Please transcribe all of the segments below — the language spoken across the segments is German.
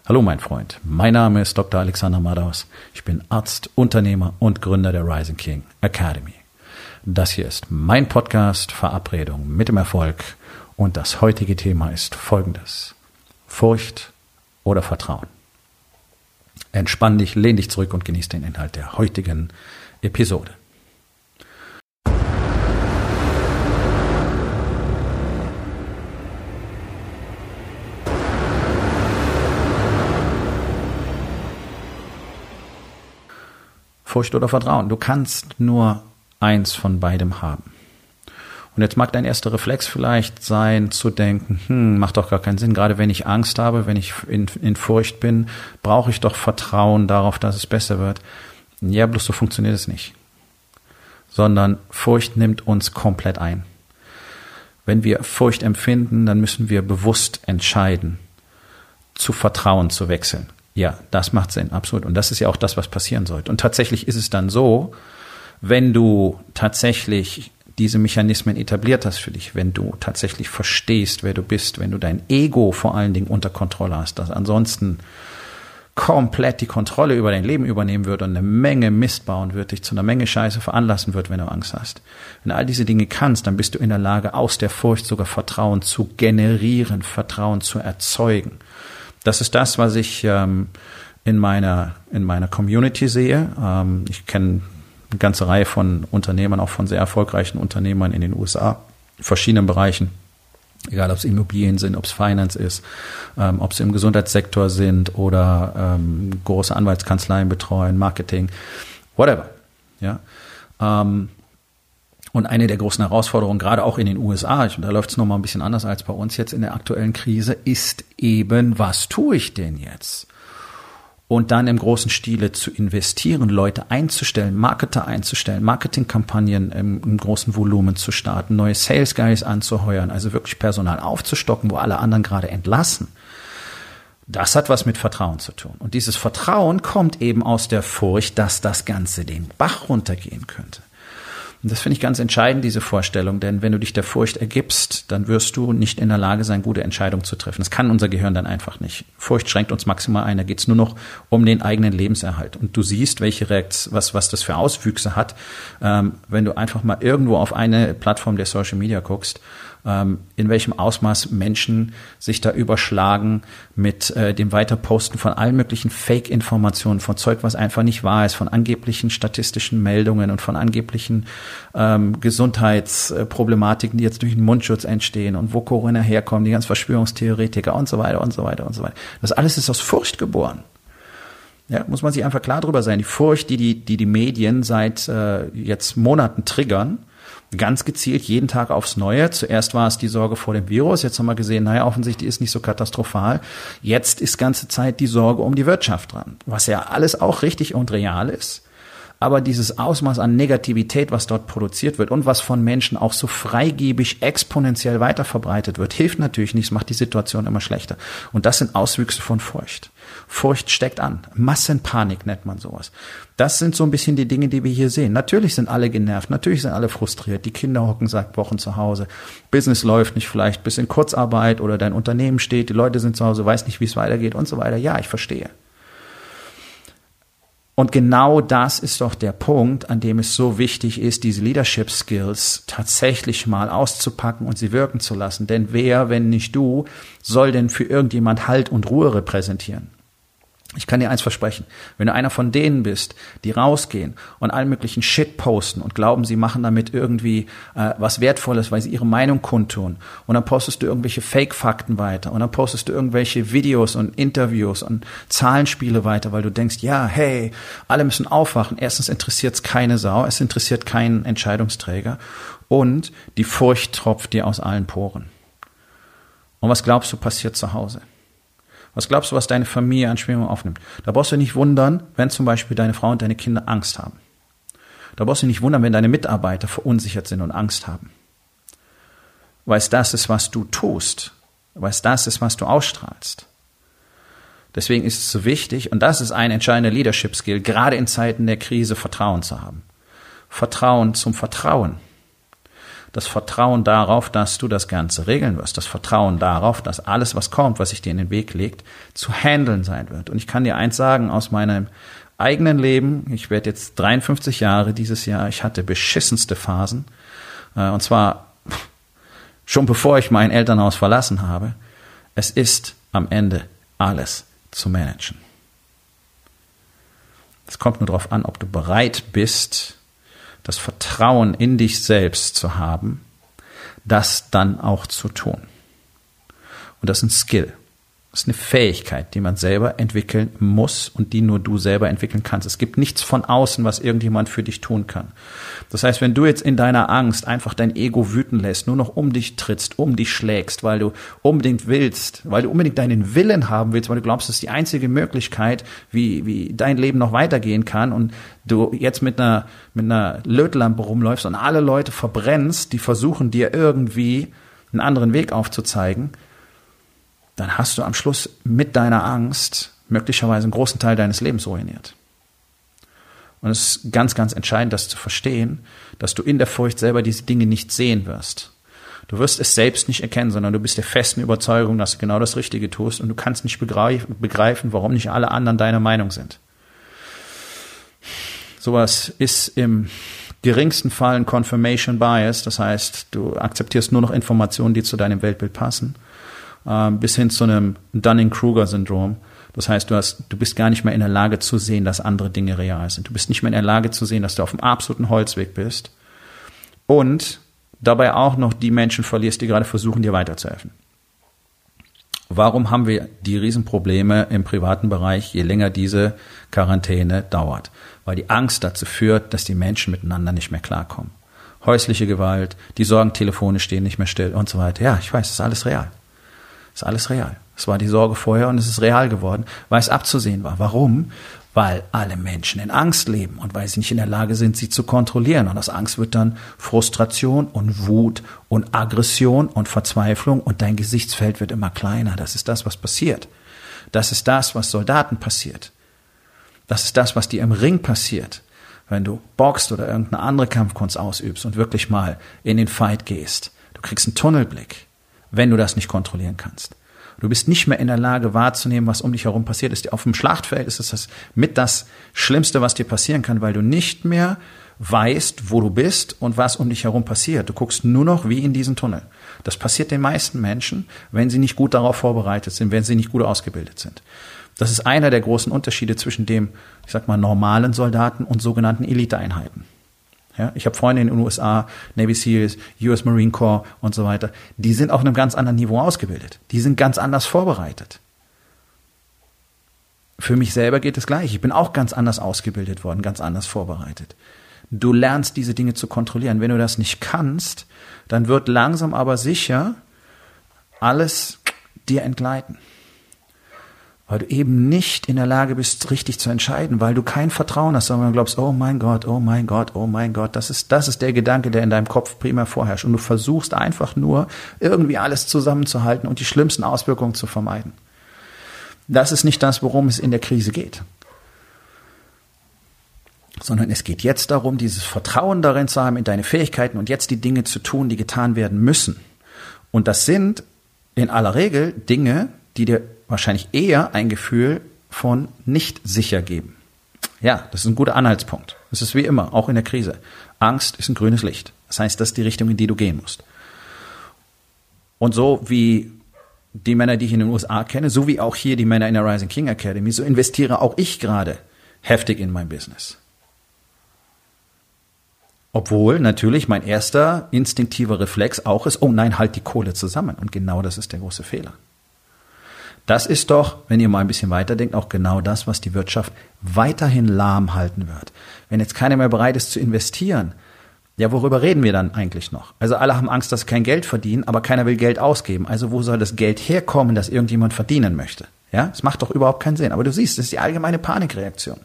Hallo mein Freund, mein Name ist Dr. Alexander Madaus. Ich bin Arzt, Unternehmer und Gründer der Rising King Academy. Das hier ist mein Podcast Verabredung mit dem Erfolg und das heutige Thema ist folgendes: Furcht oder Vertrauen. Entspann dich, lehn dich zurück und genieß den Inhalt der heutigen Episode. Furcht oder Vertrauen. Du kannst nur eins von beidem haben. Und jetzt mag dein erster Reflex vielleicht sein, zu denken, macht doch gar keinen Sinn. Gerade wenn ich Angst habe, wenn ich in Furcht bin, brauche ich doch Vertrauen darauf, dass es besser wird. Ja, bloß so funktioniert es nicht. Sondern Furcht nimmt uns komplett ein. Wenn wir Furcht empfinden, dann müssen wir bewusst entscheiden, zu Vertrauen zu wechseln. Ja, das macht Sinn, absolut. Und das ist ja auch das, was passieren sollte. Und tatsächlich ist es dann so, wenn du tatsächlich diese Mechanismen etabliert hast für dich, wenn du tatsächlich verstehst, wer du bist, wenn du dein Ego vor allen Dingen unter Kontrolle hast, das ansonsten komplett die Kontrolle über dein Leben übernehmen wird und eine Menge Mist bauen wird, dich zu einer Menge Scheiße veranlassen wird, wenn du Angst hast. Wenn du all diese Dinge kannst, dann bist du in der Lage, aus der Furcht sogar Vertrauen zu generieren, Vertrauen zu erzeugen. Das ist das, was ich in meiner Community sehe. Ich kenne eine ganze Reihe von Unternehmern, auch von sehr erfolgreichen Unternehmern in den USA, in verschiedenen Bereichen. Egal, ob es Immobilien sind, ob es Finance ist, ob sie im Gesundheitssektor sind oder große Anwaltskanzleien betreuen, Marketing, whatever. Ja. Und eine der großen Herausforderungen, gerade auch in den USA, da läuft es nochmal ein bisschen anders als bei uns jetzt in der aktuellen Krise, ist eben, was tue ich denn jetzt? Und dann im großen Stile zu investieren, Leute einzustellen, Marketer einzustellen, Marketingkampagnen im großen Volumen zu starten, neue Sales Guys anzuheuern, also wirklich Personal aufzustocken, wo alle anderen gerade entlassen. Das hat was mit Vertrauen zu tun. Und dieses Vertrauen kommt eben aus der Furcht, dass das Ganze den Bach runtergehen könnte. Und das finde ich ganz entscheidend, diese Vorstellung, denn wenn du dich der Furcht ergibst, dann wirst du nicht in der Lage sein, gute Entscheidungen zu treffen. Das kann unser Gehirn dann einfach nicht. Furcht schränkt uns maximal ein, da geht es nur noch um den eigenen Lebenserhalt. Und du siehst, welche was das für Auswüchse hat, wenn du einfach mal irgendwo auf eine Plattform der Social Media guckst, in welchem Ausmaß Menschen sich da überschlagen mit dem Weiterposten von allen möglichen Fake-Informationen, von Zeug, was einfach nicht wahr ist, von angeblichen statistischen Meldungen und von angeblichen Gesundheitsproblematiken, die jetzt durch den Mundschutz entstehen und wo Corona herkommt, die ganzen Verschwörungstheoretiker und so weiter und so weiter und so weiter. Das alles ist aus Furcht geboren. Ja, muss man sich einfach klar drüber sein. Die Furcht, die Medien seit jetzt Monaten triggern, ganz gezielt jeden Tag aufs Neue. Zuerst war es die Sorge vor dem Virus. Jetzt haben wir gesehen, naja, offensichtlich ist nicht so katastrophal. Jetzt ist ganze Zeit die Sorge um die Wirtschaft dran. Was ja alles auch richtig und real ist. Aber dieses Ausmaß an Negativität, was dort produziert wird und was von Menschen auch so freigebig exponentiell weiterverbreitet wird, hilft natürlich nicht, es macht die Situation immer schlechter. Und das sind Auswüchse von Furcht. Furcht steckt an. Massenpanik nennt man sowas. Das sind so ein bisschen die Dinge, die wir hier sehen. Natürlich sind alle genervt, natürlich sind alle frustriert. Die Kinder hocken seit Wochen zu Hause. Business läuft nicht, vielleicht bis in Kurzarbeit oder dein Unternehmen steht. Die Leute sind zu Hause, weiß nicht, wie es weitergeht und so weiter. Ja, ich verstehe. Und genau das ist doch der Punkt, an dem es so wichtig ist, diese Leadership Skills tatsächlich mal auszupacken und sie wirken zu lassen. Denn wer, wenn nicht du, soll denn für irgendjemand Halt und Ruhe repräsentieren? Ich kann dir eins versprechen, wenn du einer von denen bist, die rausgehen und allen möglichen Shit posten und glauben, sie machen damit irgendwie was Wertvolles, weil sie ihre Meinung kundtun, und dann postest du irgendwelche Fake-Fakten weiter und dann postest du irgendwelche Videos und Interviews und Zahlenspiele weiter, weil du denkst, ja, hey, alle müssen aufwachen. Erstens interessiert es keine Sau, es interessiert keinen Entscheidungsträger und die Furcht tropft dir aus allen Poren. Und was glaubst du, passiert zu Hause? Was glaubst du, was deine Familie an Schwingung aufnimmt? Da brauchst du nicht wundern, wenn zum Beispiel deine Frau und deine Kinder Angst haben. Da brauchst du nicht wundern, wenn deine Mitarbeiter verunsichert sind und Angst haben. Weil es das ist, was du tust. Weil es das ist, was du ausstrahlst. Deswegen ist es so wichtig, und das ist ein entscheidender Leadership-Skill, gerade in Zeiten der Krise Vertrauen zu haben. Vertrauen zum Vertrauen. Das Vertrauen darauf, dass du das Ganze regeln wirst. Das Vertrauen darauf, dass alles, was kommt, was sich dir in den Weg legt, zu handeln sein wird. Und ich kann dir eins sagen aus meinem eigenen Leben. Ich werde jetzt 53 Jahre dieses Jahr. Ich hatte beschissenste Phasen. Und zwar schon bevor ich mein Elternhaus verlassen habe. Es ist am Ende alles zu managen. Es kommt nur darauf an, ob du bereit bist, das Vertrauen in dich selbst zu haben, das dann auch zu tun. Und das ist ein Skill. Das ist eine Fähigkeit, die man selber entwickeln muss und die nur du selber entwickeln kannst. Es gibt nichts von außen, was irgendjemand für dich tun kann. Das heißt, wenn du jetzt in deiner Angst einfach dein Ego wüten lässt, nur noch um dich trittst, um dich schlägst, weil du unbedingt willst, weil du unbedingt deinen Willen haben willst, weil du glaubst, das ist die einzige Möglichkeit, wie dein Leben noch weitergehen kann und du jetzt mit einer Lötlampe rumläufst und alle Leute verbrennst, die versuchen dir irgendwie einen anderen Weg aufzuzeigen, dann hast du am Schluss mit deiner Angst möglicherweise einen großen Teil deines Lebens ruiniert. Und es ist ganz, ganz entscheidend, das zu verstehen, dass du in der Furcht selber diese Dinge nicht sehen wirst. Du wirst es selbst nicht erkennen, sondern du bist der festen Überzeugung, dass du genau das Richtige tust und du kannst nicht begreifen, warum nicht alle anderen deiner Meinung sind. Sowas ist im geringsten Fall ein Confirmation Bias, das heißt, du akzeptierst nur noch Informationen, die zu deinem Weltbild passen, bis hin zu einem Dunning-Kruger-Syndrom. Das heißt, du bist gar nicht mehr in der Lage zu sehen, dass andere Dinge real sind. Du bist nicht mehr in der Lage zu sehen, dass du auf dem absoluten Holzweg bist und dabei auch noch die Menschen verlierst, die gerade versuchen, dir weiterzuhelfen. Warum haben wir die Riesenprobleme im privaten Bereich, je länger diese Quarantäne dauert? Weil die Angst dazu führt, dass die Menschen miteinander nicht mehr klarkommen. Häusliche Gewalt, die Sorgentelefone stehen nicht mehr still und so weiter. Ja, ich weiß, das ist alles real. Das ist alles real. Es war die Sorge vorher und es ist real geworden, weil es abzusehen war. Warum? Weil alle Menschen in Angst leben und weil sie nicht in der Lage sind, sie zu kontrollieren. Und aus Angst wird dann Frustration und Wut und Aggression und Verzweiflung und dein Gesichtsfeld wird immer kleiner. Das ist das, was passiert. Das ist das, was Soldaten passiert. Das ist das, was dir im Ring passiert, wenn du boxt oder irgendeine andere Kampfkunst ausübst und wirklich mal in den Fight gehst. Du kriegst einen Tunnelblick, wenn du das nicht kontrollieren kannst. Du bist nicht mehr in der Lage wahrzunehmen, was um dich herum passiert ist. Auf dem Schlachtfeld ist es das Schlimmste, was dir passieren kann, weil du nicht mehr weißt, wo du bist und was um dich herum passiert. Du guckst nur noch wie in diesen Tunnel. Das passiert den meisten Menschen, wenn sie nicht gut darauf vorbereitet sind, wenn sie nicht gut ausgebildet sind. Das ist einer der großen Unterschiede zwischen dem, ich sag mal, normalen Soldaten und sogenannten Eliteeinheiten. Ja, ich habe Freunde in den USA, Navy SEALs, US Marine Corps und so weiter. Die sind auf einem ganz anderen Niveau ausgebildet. Die sind ganz anders vorbereitet. Für mich selber geht es gleich. Ich bin auch ganz anders ausgebildet worden, ganz anders vorbereitet. Du lernst diese Dinge zu kontrollieren. Wenn du das nicht kannst, dann wird langsam aber sicher alles dir entgleiten. Weil du eben nicht in der Lage bist, richtig zu entscheiden, weil du kein Vertrauen hast, sondern du glaubst, oh mein Gott, oh mein Gott, oh mein Gott. Das ist der Gedanke, der in deinem Kopf primär vorherrscht. Und du versuchst einfach nur, irgendwie alles zusammenzuhalten und die schlimmsten Auswirkungen zu vermeiden. Das ist nicht das, worum es in der Krise geht. Sondern es geht jetzt darum, dieses Vertrauen darin zu haben, in deine Fähigkeiten und jetzt die Dinge zu tun, die getan werden müssen. Und das sind in aller Regel Dinge, die dir wahrscheinlich eher ein Gefühl von nicht sicher geben. Ja, das ist ein guter Anhaltspunkt. Das ist wie immer, auch in der Krise. Angst ist ein grünes Licht. Das heißt, das ist die Richtung, in die du gehen musst. Und so wie die Männer, die ich in den USA kenne, so wie auch hier die Männer in der Rising King Academy, so investiere auch ich gerade heftig in mein Business. Obwohl natürlich mein erster instinktiver Reflex auch ist, oh nein, halt die Kohle zusammen. Und genau das ist der große Fehler. Das ist doch, wenn ihr mal ein bisschen weiterdenkt, auch genau das, was die Wirtschaft weiterhin lahm halten wird. Wenn jetzt keiner mehr bereit ist zu investieren, ja, worüber reden wir dann eigentlich noch? Also alle haben Angst, dass sie kein Geld verdienen, aber keiner will Geld ausgeben. Also wo soll das Geld herkommen, das irgendjemand verdienen möchte? Ja, das macht doch überhaupt keinen Sinn. Aber du siehst, das ist die allgemeine Panikreaktion.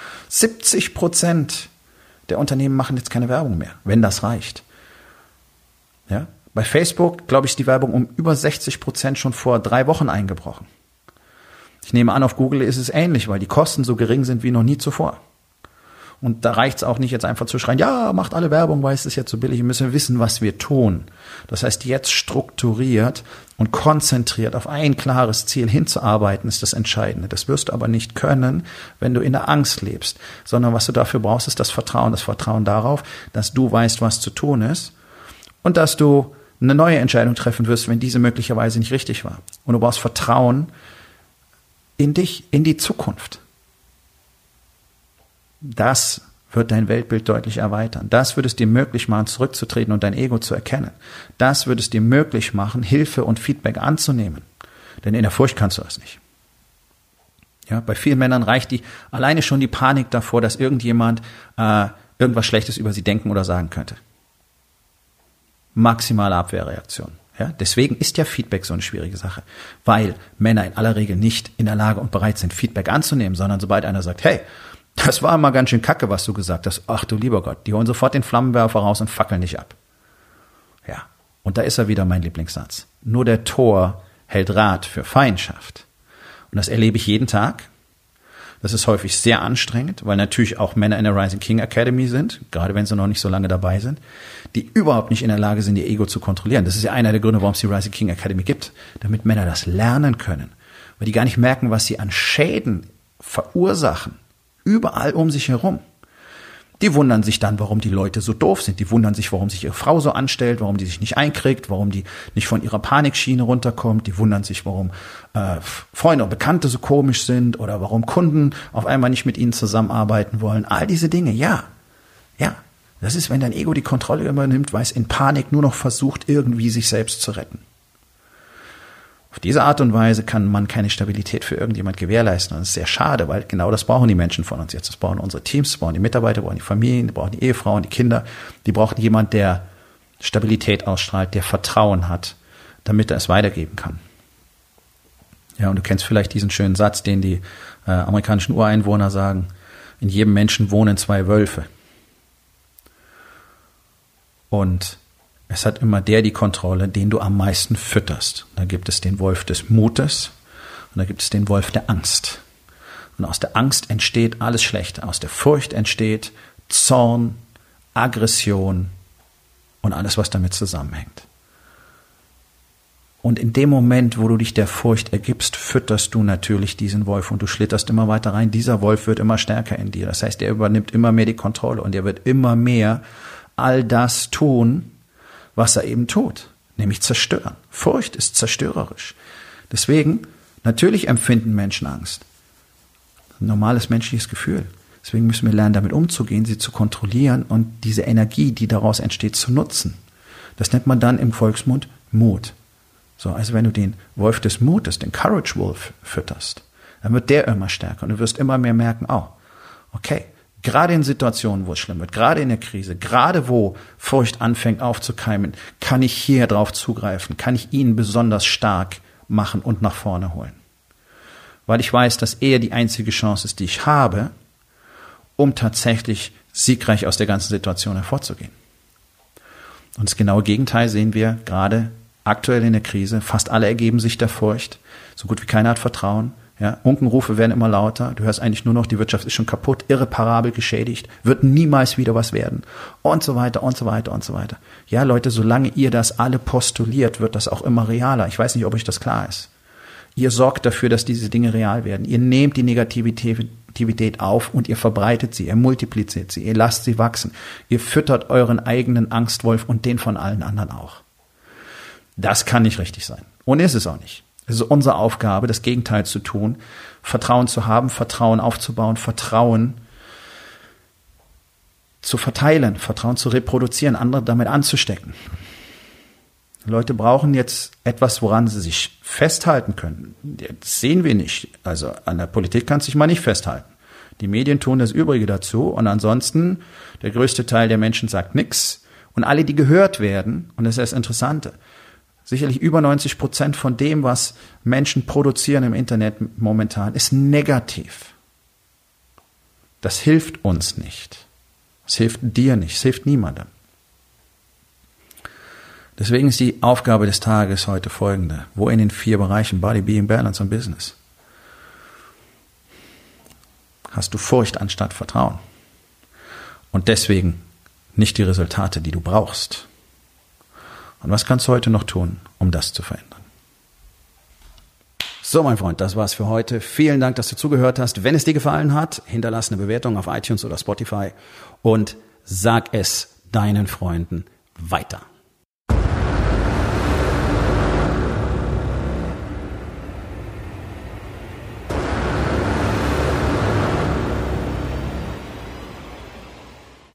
70% der Unternehmen machen jetzt keine Werbung mehr, wenn das reicht. Ja, bei Facebook, glaube ich, ist die Werbung um über 60% schon vor 3 Wochen eingebrochen. Ich nehme an, auf Google ist es ähnlich, weil die Kosten so gering sind wie noch nie zuvor. Und da reicht es auch nicht, jetzt einfach zu schreien, ja, macht alle Werbung, weil es ist jetzt so billig. Wir müssen wissen, was wir tun. Das heißt, jetzt strukturiert und konzentriert auf ein klares Ziel hinzuarbeiten, ist das Entscheidende. Das wirst du aber nicht können, wenn du in der Angst lebst. Sondern was du dafür brauchst, ist das Vertrauen darauf, dass du weißt, was zu tun ist und dass du eine neue Entscheidung treffen wirst, wenn diese möglicherweise nicht richtig war. Und du brauchst Vertrauen in dich, in die Zukunft. Das wird dein Weltbild deutlich erweitern. Das wird es dir möglich machen, zurückzutreten und dein Ego zu erkennen. Das wird es dir möglich machen, Hilfe und Feedback anzunehmen. Denn in der Furcht kannst du das nicht. Ja, bei vielen Männern reicht alleine schon die Panik davor, dass irgendjemand irgendwas Schlechtes über sie denken oder sagen könnte. Maximale Abwehrreaktion. Ja, deswegen ist ja Feedback so eine schwierige Sache, weil Männer in aller Regel nicht in der Lage und bereit sind, Feedback anzunehmen, sondern sobald einer sagt, hey, das war mal ganz schön kacke, was du gesagt hast, ach du lieber Gott, die holen sofort den Flammenwerfer raus und fackeln dich ab. Ja, und da ist er wieder, mein Lieblingssatz. Nur der Tor hält Rat für Feindschaft. Und das erlebe ich jeden Tag. Das ist häufig sehr anstrengend, weil natürlich auch Männer in der Rising King Academy sind, gerade wenn sie noch nicht so lange dabei sind, die überhaupt nicht in der Lage sind, ihr Ego zu kontrollieren. Das ist ja einer der Gründe, warum es die Rising King Academy gibt, damit Männer das lernen können, weil die gar nicht merken, was sie an Schäden verursachen, überall um sich herum. Die wundern sich dann, warum die Leute so doof sind. Die wundern sich, warum sich ihre Frau so anstellt, warum die sich nicht einkriegt, warum die nicht von ihrer Panikschiene runterkommt. Die wundern sich, warum Freunde und Bekannte so komisch sind oder warum Kunden auf einmal nicht mit ihnen zusammenarbeiten wollen. All diese Dinge, ja. Das ist, wenn dein Ego die Kontrolle übernimmt, weil es in Panik nur noch versucht, irgendwie sich selbst zu retten. Auf diese Art und Weise kann man keine Stabilität für irgendjemand gewährleisten. Und das ist sehr schade, weil genau das brauchen die Menschen von uns jetzt. Das brauchen unsere Teams, das brauchen die Mitarbeiter, das brauchen die Familien, das brauchen die Ehefrauen, die Kinder. Die brauchen jemand, der Stabilität ausstrahlt, der Vertrauen hat, damit er es weitergeben kann. Ja, und du kennst vielleicht diesen schönen Satz, den die amerikanischen Ureinwohner sagen: In jedem Menschen wohnen 2 Wölfe. Und es hat immer der die Kontrolle, den du am meisten fütterst. Da gibt es den Wolf des Mutes und da gibt es den Wolf der Angst. Und aus der Angst entsteht alles Schlechte. Aus der Furcht entsteht Zorn, Aggression und alles, was damit zusammenhängt. Und in dem Moment, wo du dich der Furcht ergibst, fütterst du natürlich diesen Wolf und du schlitterst immer weiter rein. Dieser Wolf wird immer stärker in dir. Das heißt, er übernimmt immer mehr die Kontrolle und er wird immer mehr all das tun, was er eben tut, nämlich zerstören. Furcht ist zerstörerisch. Deswegen, natürlich empfinden Menschen Angst. Ein normales menschliches Gefühl. Deswegen müssen wir lernen, damit umzugehen, sie zu kontrollieren und diese Energie, die daraus entsteht, zu nutzen. Das nennt man dann im Volksmund Mut. So, also wenn du den Wolf des Mutes, den Courage Wolf, fütterst, dann wird der immer stärker und du wirst immer mehr merken, oh, okay, gerade in Situationen, wo es schlimm wird, gerade in der Krise, gerade wo Furcht anfängt aufzukeimen, kann ich hier drauf zugreifen, kann ich ihn besonders stark machen und nach vorne holen. Weil ich weiß, dass er die einzige Chance ist, die ich habe, um tatsächlich siegreich aus der ganzen Situation hervorzugehen. Und das genaue Gegenteil sehen wir gerade aktuell in der Krise. Fast alle ergeben sich der Furcht. So gut wie keiner hat Vertrauen. Ja, Unkenrufe werden immer lauter. Du hörst eigentlich nur noch, die Wirtschaft ist schon kaputt, irreparabel geschädigt, wird niemals wieder was werden. Und so weiter und so weiter und so weiter. Ja, Leute, solange ihr das alle postuliert, wird das auch immer realer. Ich weiß nicht, ob euch das klar ist. Ihr sorgt dafür, dass diese Dinge real werden. Ihr nehmt die Negativität auf und ihr verbreitet sie, ihr multipliziert sie, ihr lasst sie wachsen. Ihr füttert euren eigenen Angstwolf und den von allen anderen auch. Das kann nicht richtig sein. Und ist es auch nicht. Es ist unsere Aufgabe, das Gegenteil zu tun, Vertrauen zu haben, Vertrauen aufzubauen, Vertrauen zu verteilen, Vertrauen zu reproduzieren, andere damit anzustecken. Leute brauchen jetzt etwas, woran sie sich festhalten können. Das sehen wir nicht. Also an der Politik kann es sich mal nicht festhalten. Die Medien tun das Übrige dazu und ansonsten, der größte Teil der Menschen sagt nichts. Und alle, die gehört werden, und das ist das Interessante, sicherlich über 90% von dem, was Menschen produzieren im Internet momentan, ist negativ. Das hilft uns nicht. Es hilft dir nicht. Es hilft niemandem. Deswegen ist die Aufgabe des Tages heute folgende. Wo in den 4 Bereichen Body, Being, Balance und Business hast du Furcht anstatt Vertrauen? und deswegen nicht die Resultate, die du brauchst. Und was kannst du heute noch tun, um das zu verändern? So, mein Freund, das war's für heute. Vielen Dank, dass du zugehört hast. Wenn es dir gefallen hat, hinterlass eine Bewertung auf iTunes oder Spotify und sag es deinen Freunden weiter.